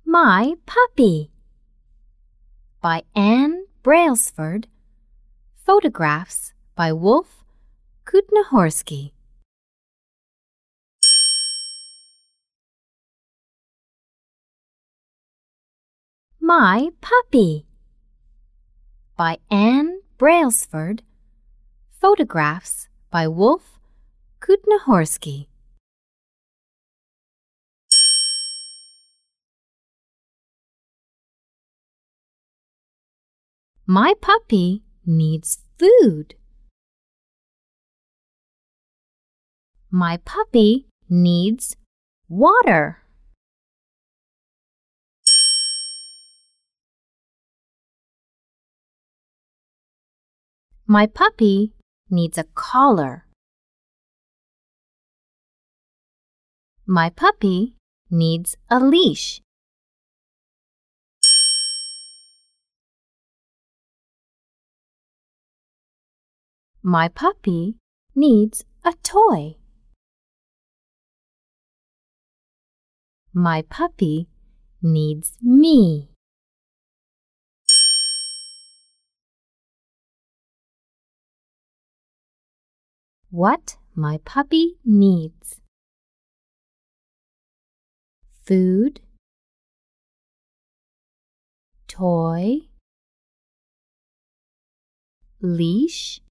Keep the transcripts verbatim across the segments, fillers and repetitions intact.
My Puppy by Anne Brailsford. Photographs by Wolf Kutnahorsky. My Puppy by Anne Brailsford. Photographs by Wolf Kutnahorsky. My puppy needs food. My puppy needs water. My puppy needs a collar. My puppy needs a leash. My puppy needs a toy. My puppy needs me. What my puppy needs: food, toy, leash,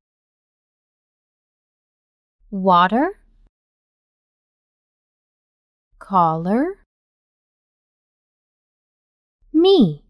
water, collar, me.